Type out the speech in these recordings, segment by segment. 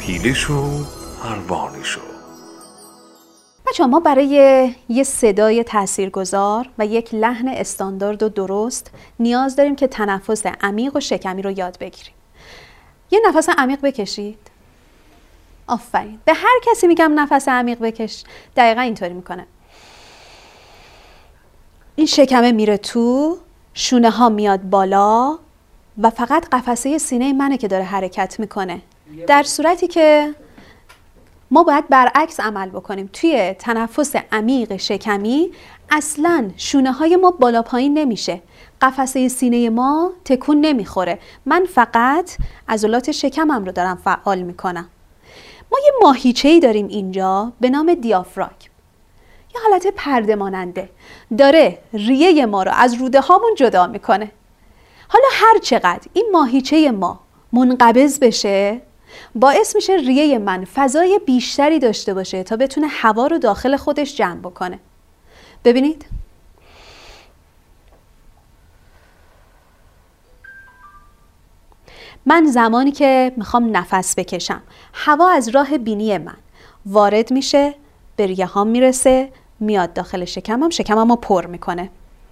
پیله شو پروانه شو. بچه‌ها ما برای یه صدای تاثیرگذار و یک لحن استاندارد و درست نیاز داریم که تنفس عمیق و شکمی رو یاد بگیریم. یه نفس عمیق بکشید. آفرین. به هر کسی میگم نفس عمیق بکش دقیقا اینطوری میکنه. این شکمه میره تو، شونه ها میاد بالا و فقط قفسه سینه منه که داره حرکت میکنه. در صورتی که ما باید برعکس عمل بکنیم. توی تنفس عمیق شکمی اصلاً شونه های ما بالا پایین نمیشه، قفسه سینه ما تکون نمیخوره. من فقط عضلات شکمم رو دارم فعال میکنم. ما یه ماهیچه‌ای داریم اینجا به نام دیافراگم. یه حالت پرده ماننده داره ریه ما رو از روده هامون جدا میکنه. حالا هر چقدر این ماهیچه ما منقبض بشه باعث میشه ریه من فضای بیشتری داشته باشه تا بتونه هوا رو داخل خودش جمع بکنه. ببینید من زمانی که میخوام نفس بکشم هوا از راه بینی من وارد میشه، به ریه هام میرسه، میاد داخل شکمم، شکمم رو پر میکنه.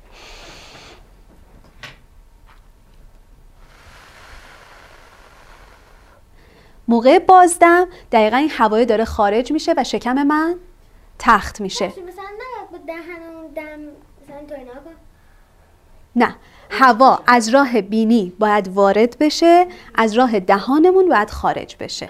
موقع بازدم دقیقا این هوای داره خارج میشه و شکم من تخت میشه. مثلا نباید با دهنمون دم مثلا تو اینا کن؟ نه، هوا از راه بینی باید وارد بشه، از راه دهانمون باید خارج بشه.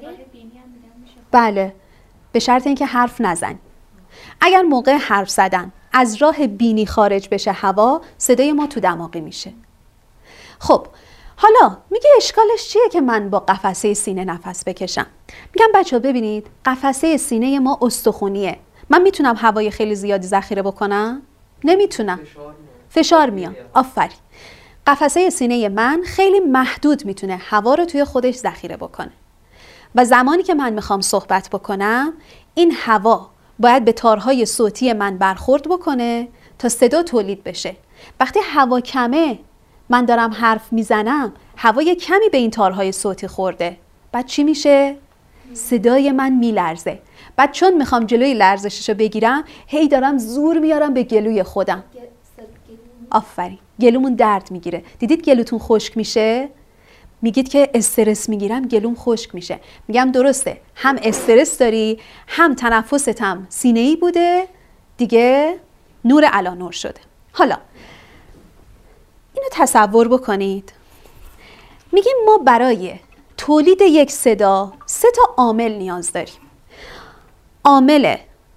بله، به شرط اینکه حرف نزنی. اگر موقع حرف زدن از راه بینی خارج بشه هوا، صدای ما تو دماغی میشه. خب حالا میگه اشکالش چیه که من با قفسه سینه نفس بکشم؟ میگم بچه ها ببینید قفسه سینه ما استخونیه. من میتونم هوای خیلی زیادی ذخیره بکنم؟ نمیتونم. فشار میاد. آفرین. قفسه سینه من خیلی محدود میتونه هوا رو توی خودش ذخیره بکنه. و زمانی که من میخوام صحبت بکنم این هوا باید به تارهای صوتی من برخورد بکنه تا صدا تولید بشه. وقتی هوا کمه من دارم حرف میزنم، هوای کمی به این تارهای صوتی خورده، بعد چی میشه؟ صدای من میلرزه. بعد چون میخوام جلوی لرزششو بگیرم هی دارم زور میارم به گلوی خودم. آفرین. گلومون درد میگیره. دیدید گلوتون خشک میشه؟ میگید که استرس میگیرم گلوم خشک میشه. میگم درسته، هم استرس داری هم تنفست هم سینه‌ای بوده دیگه، نور علی نور شده. حالا اینو تصور بکنید. میگیم ما برای تولید یک صدا 3 تا عامل نیاز داریم. عامل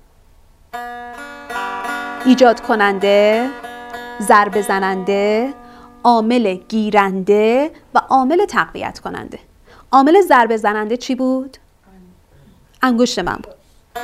ایجاد کننده، ضربه زننده، عامل گیرنده و عامل تقویت کننده. عامل ضربه زننده چی بود؟ انگشت من بود.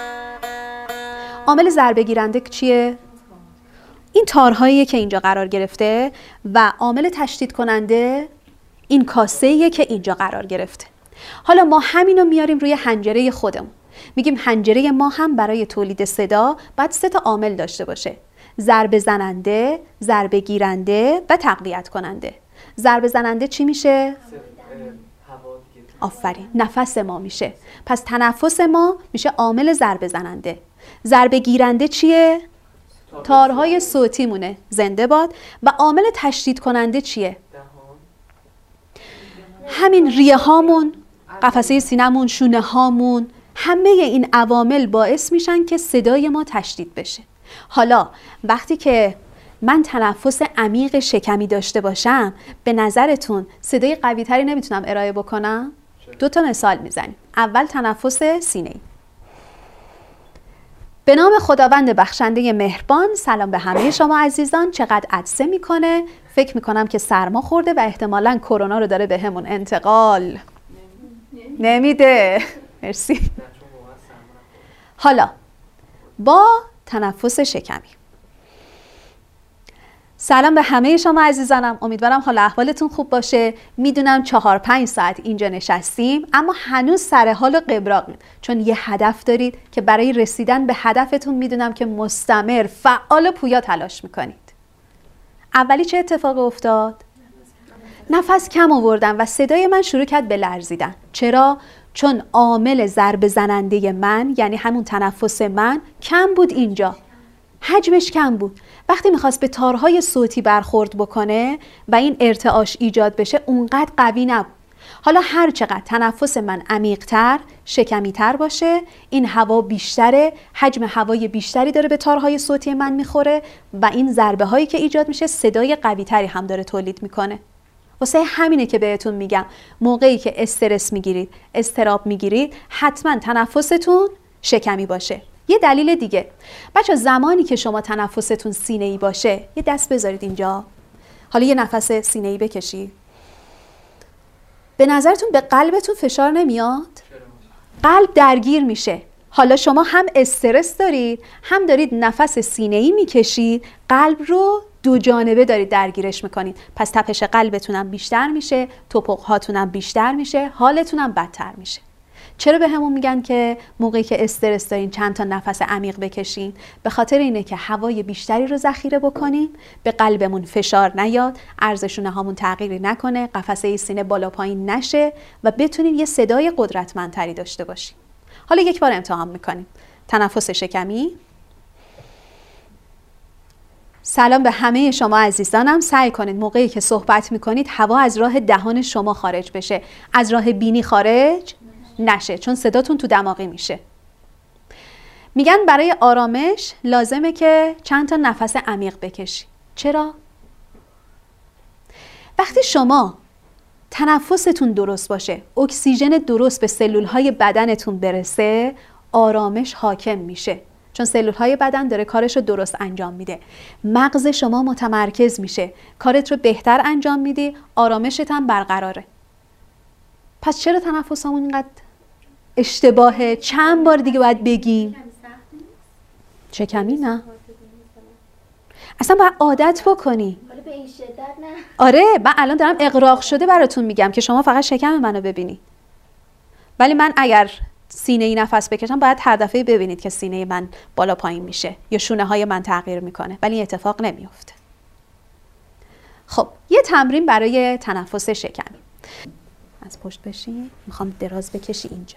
عامل ضربه گیرنده چیه؟ این تارهاییه که اینجا قرار گرفته و عامل تشدید کننده این کاسه‌ایه که اینجا قرار گرفته. حالا ما همینو میاریم روی حنجره خودمون. میگیم حنجره ما هم برای تولید صدا باید 3 تا عامل داشته باشه: ضربه زننده، ضربه گیرنده و تقویت کننده. ضربه زننده چی میشه؟ آفرین، نفس ما میشه. پس تنفس ما میشه عامل ضربه زننده. ضربه گیرنده چیه؟ تارهای صوتی مونه، زنده باد. و عامل تشدید کننده چیه؟ همین ریه هامون، قفسه سینمون، شونه هامون، همه این عوامل باعث میشن که صدای ما تشدید بشه. حالا وقتی که من تنفس عمیق شکمی داشته باشم به نظرتون صدای قوی تری نمیتونم ارائه بکنم؟ 2 تا مثال میزنیم. اول تنفس سینه‌ای. به نام خداوند بخشنده مهربان. سلام به همه شما عزیزان. چقدر عطسه میکنه. فکر میکنم که سرما خورده و احتمالاً کرونا رو داره به همون انتقال نمیده. مرسی. حالا با تنفس شکمی. سلام به همه شما عزیزانم. امیدوارم حال احوالتون خوب باشه. میدونم 4-5 ساعت اینجا نشستیم اما هنوز سر حال و قبراقیم، چون یه هدف دارید که برای رسیدن به هدفتون میدونم که مستمر، فعال و پویا تلاش میکنید. اولی چه اتفاق افتاد؟ نفس کم آوردم و صدای من شروع کرد به لرزیدن. چرا؟ چون عامل ضربه زننده من، یعنی همون تنفس من، کم بود اینجا. حجمش کم بود. وقتی میخواست به تارهای صوتی برخورد بکنه و این ارتعاش ایجاد بشه اونقدر قوی نبود. حالا هر چقدر تنفس من عمیق‌تر، شکمی‌تر باشه، این هوا بیشتره، حجم هوای بیشتری داره به تارهای صوتی من میخوره و این ضربه هایی که ایجاد میشه صدای قوی‌تری هم داره تولید میکنه. واسه همینه که بهتون میگم موقعی که استرس میگیرید، اضطراب میگیرید، حتما تنفستون شکمی باشه. یه دلیل دیگه، بچه زمانی که شما تنفستون سینه‌ای باشه، یه دست بذارید اینجا. حالا یه نفس سینه‌ای بکشید. به نظرتون به قلبتون فشار نمیاد؟ قلب درگیر میشه. حالا شما هم استرس دارید، هم دارید نفس سینه‌ای میکشید، قلب رو دو جانبه دارید درگیرش میکنید. پس تپش قلبتونم بیشتر میشه، توپق‌هاتونم بیشتر میشه، حالتونم بدتر میشه. چرا به همون میگن که موقعی که استرس دارین چند تا نفس عمیق بکشین؟ به خاطر اینه که هوای بیشتری رو ذخیره بکنیم، به قلبمون فشار نیاد، عرض شونه هامون تغییری نکنه، قفسه سینه بالا پایین نشه و بتونیم یه صدای قدرتمندتری داشته باشیم. حالا یک بار امتحان میکنیم. تنفس شکمی. سلام به همه شما عزیزانم. سعی کنید موقعی که صحبت میکنید هوا از راه دهان شما خارج بشه، از راه بینی خارج نشه، چون صداتون تو دماغی میشه. میگن برای آرامش لازمه که چند تا نفس عمیق بکشی. چرا؟ وقتی شما تنفستون درست باشه، اکسیژن درست به سلولهای بدنتون برسه، آرامش حاکم میشه. چون سلولهای بدن داره کارش رو درست انجام میده. مغز شما متمرکز میشه، کارت رو بهتر انجام میدی، آرامشت هم برقراره. پس چرا تنفسمون اینقدر اشتباهه؟ چند بار دیگه باید بگیم. شکمی نه. اصلا باید عادت بکنی. به این شدت نه. آره، من الان دارم اغراق شده براتون میگم که شما فقط شکم منو ببینید. ولی من اگر سینه ای نفس بکشم باید هر دفعه ببینید که سینه من بالا پایین میشه یا شونه های من تغییر میکنه، ولی این اتفاق نمیفته. خب یه تمرین برای تنفس شکمی. از پشت بشین، میخوام دراز بکشی اینجا.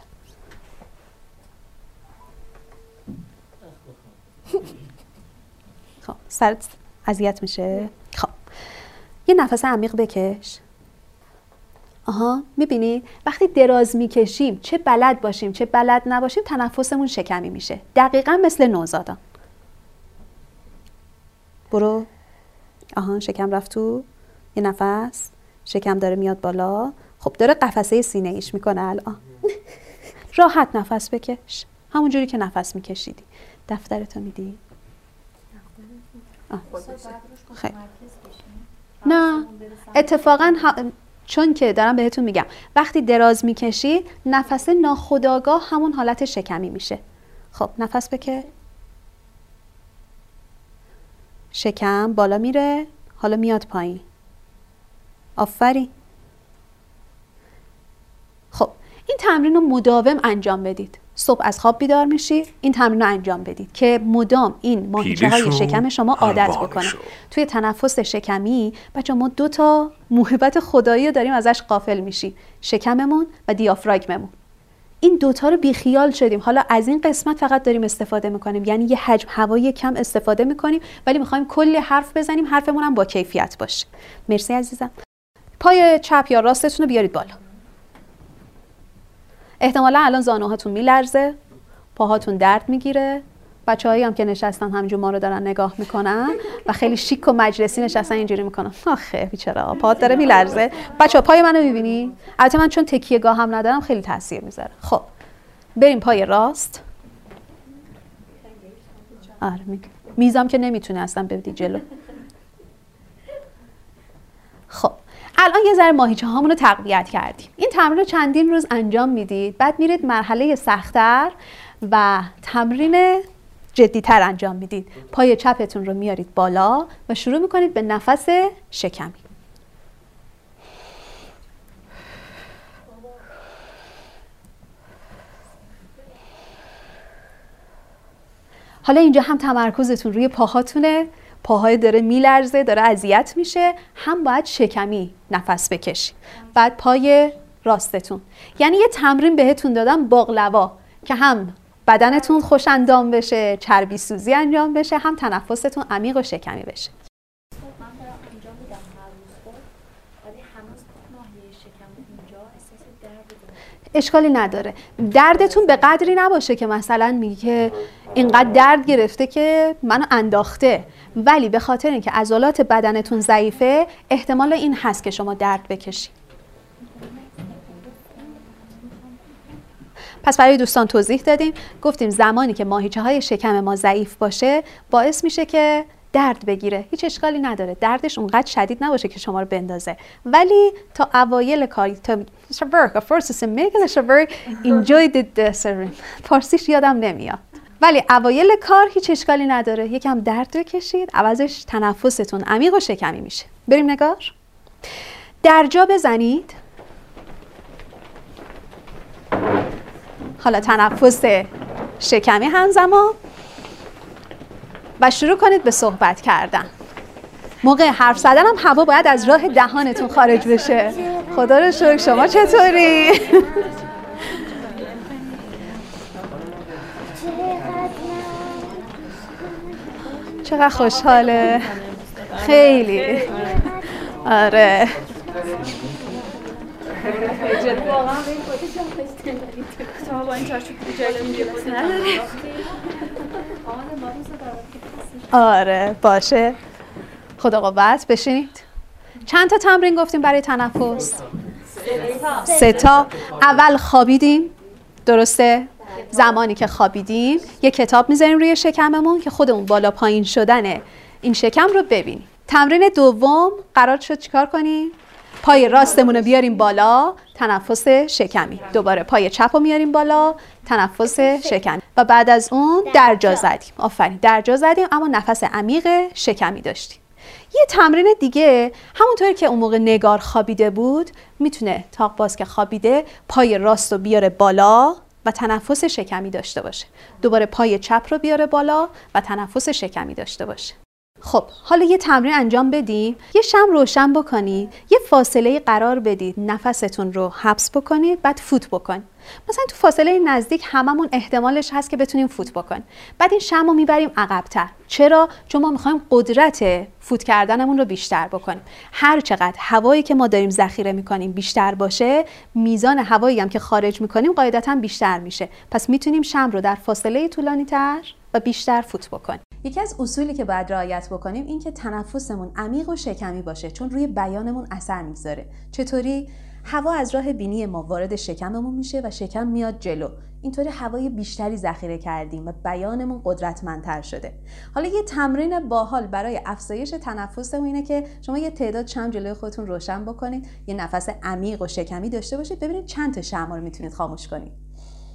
خب سرت اذیت میشه؟ خب یه نفس عمیق بکش. آها، میبینید وقتی دراز میکشیم چه بلد باشیم چه بلد نباشیم تنفسمون شکمی میشه. دقیقا مثل نوزادان. برو. آها، شکم رفت تو. یه نفس، شکم داره میاد بالا. خب داره قفسه سینه ایش میکنه الان. راحت نفس بکش، همون جوری که نفس میکشیدی. دفترتو میدی؟ خیلی. نه اتفاقا چون که دارم بهتون میگم وقتی دراز میکشی نفس ناخودآگاه همون حالت شکمی میشه. خب نفس بکش. شکم بالا میره، حالا میاد پایین. آفرین. خب این تمرین رو مداوم انجام بدید. صبح از خواب بیدار میشی، این تمرین رو انجام بدید که مدام این ماهیچه های شکم شما عادت بکنه. توی تنفس شکمی بچه ما 2 تا موهبت خدایی رو داریم ازش غافل میشیم، شکممون و دیافراگممون. این 2 تا رو بیخیال شدیم، حالا از این قسمت فقط داریم استفاده میکنیم، یعنی یه حجم هوایی کم استفاده میکنیم ولی میخوایم کلی حرف بزنیم، حرفمون هم با کیفیت باشه. مرسی عزیزم. پای چپ یا راستتون رو بیارید بالا. احتمالا الان زانوهاتون میلرزه، پاهاتون درد میگیره. بچه‌هایی هم که نشستن همینجور ما رو دارن نگاه میکنن و خیلی شیک و مجلسی نشستن اینجوری میکنن. آخه بیچاره پاهات داره میلرزه. بچه‌ها پای منو میبینی؟ البته من چون تکیه‌گاه هم ندارم خیلی تاثیر میذاره. خب بریم پای راست. آره میزم که نمیتونه اصلا ببینی جلو. خب الان یه ذره ماهیچه هامون رو تقویت کردیم. این تمرین رو چندین روز انجام میدید، بعد میرید مرحله سخت‌تر و تمرین جدی‌تر انجام میدید. پای چپتون رو میارید بالا و شروع میکنید به نفس شکمی. حالا اینجا هم تمرکزتون روی پاهاتونه، پاهای داره میلرزه، داره اذیت میشه، هم باید شکمی نفس بکشی. بعد پای راستتون. یعنی یه تمرین بهتون دادم باقلوا که هم بدنتون خوش اندام بشه، چربی سوزی انجام بشه، هم تنفستون عمیق و شکمی بشه. اشکالی نداره. دردتون به قدری نباشه که مثلا میگه که اینقدر درد گرفته که منو انداخته، ولی به خاطر اینکه عضلات بدنتون ضعیفه احتمال این هست که شما درد بکشید. پس برای دوستان توضیح دادیم، گفتیم زمانی که ماهیچه‌های شکم ما ضعیف باشه باعث میشه که درد بگیره. هیچ اشکالی نداره، دردش اونقدر شدید نباشه که شما رو بندازه، ولی تا اوایل کاری تا فارسیش یادم نمیاد، ولی اوایل کار هیچ اشکالی نداره، یکم درد بکشید، عوضش تنفستون عمیق و شکمی میشه. بریم نگار. درجا بزنید. حالا تنفس شکمی همزمان و شروع کنید به صحبت کردن. موقع حرف زدن هم هوا باید از راه دهانتون خارج بشه. خدا رو شکر. شما چطوری؟ چقدر خوشحاله. خیلی. آره. آره باشه. خدا قوت. بشینید. چند تا تمرین گفتیم برای تنفس؟ 3 تا. اول خوابیدیم، درسته؟ زمانی که خوابیدیم یه کتاب میذاریم روی شکممون که خودمون بالا پایین شدن این شکم رو ببینیم. تمرین دوم قرار شد چیکار کنیم؟ پای راستمون رو بیاریم بالا، تنفس شکمی. دوباره پای چپ رو میاریم بالا، تنفس شکمی. و بعد از اون درجا زدیم. آفرین، درجا زدیم اما نفس عمیق شکمی داشتیم. یه تمرین دیگه همونطوری که اون موقع نگار خوابیده بود، میتونه تاق باز که خوابیده پای راست رو بیاره بالا و تنفس شکمی داشته باشه. دوباره پای چپ رو بیاره بالا و تنفس شکمی داشته باشه. خب حالا یه تمرین انجام بدیم. یه شمع روشن بکنید، یه فاصله قرار بدید، نفستون رو حبس بکنید، بعد فوت بکنید. مثلا تو فاصله نزدیک هممون احتمالش هست که بتونیم فوت بکنیم. بعد این شمع رو میبریم عقب‌تر. چرا؟ چون ما میخوایم قدرت فوت کردنمون رو بیشتر بکنیم. هر چقدر هوایی که ما داریم ذخیره میکنیم بیشتر باشه، میزان هوایی هم که خارج میکنیم قاعدتاً بیشتر میشه. پس میتونیم شمع رو در فاصله طولانی‌تر و بیشتر فوت بکنیم. یکی از اصولی که باید رعایت بکنیم این که تنفسمون عمیق و شکمی باشه، چون روی بیانمون اثر میذاره. چطوری؟ هوا از راه بینی ما وارد شکممون میشه و شکم میاد جلو. اینطوری هوای بیشتری ذخیره کردیم و بیانمون قدرتمندتر شده. حالا یه تمرین باحال برای افزایش تنفسمون اینه که شما یه تعداد شمع جلوی خودتون روشن بکنید، یه نفس عمیق و شکمی داشته باشید، ببینید چند تا شمع رو میتونید خاموش کنید.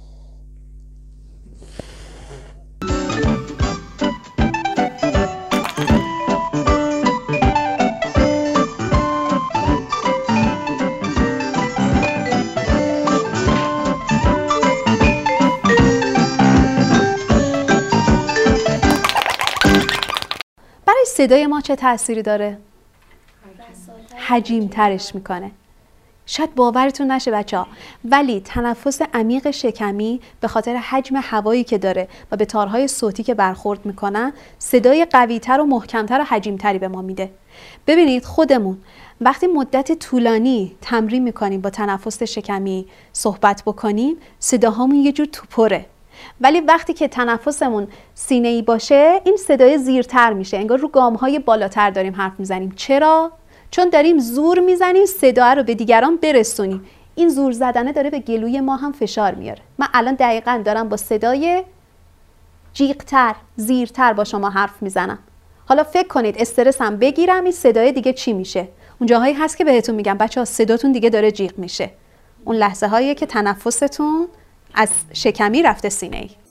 صدای ما چه تأثیری داره؟ حجیم ترش میکنه. شاید باورتون نشه بچه‌ها، ولی تنفس عمیق شکمی به خاطر حجم هوایی که داره و به تارهای صوتی که برخورد میکنن صدای قوی‌تر و محکمتر و حجیم‌تری به ما میده. ببینید خودمون وقتی مدت طولانی تمرین میکنیم با تنفس شکمی صحبت بکنیم، صداهامون یه جور توپره. ولی وقتی که تنفسمون سینه‌ای باشه این صدای زیرتر میشه، انگار رو گام‌های بالاتر داریم حرف میزنیم. چرا؟ چون داریم زور میزنیم صدا رو به دیگران برسونیم. این زور زدنه داره به گلوی ما هم فشار میاره. من الان دقیقاً دارم با صدای جیغ‌تر، زیرتر با شما حرف میزنم. حالا فکر کنید استرسم بگیرم این صدای دیگه چی میشه؟ اون جاهایی هست که بهتون میگم بچه‌ها صداتون دیگه داره جیغ میشه. اون لحظه هایی که تنفستون از شکمی رفته سینه‌ای.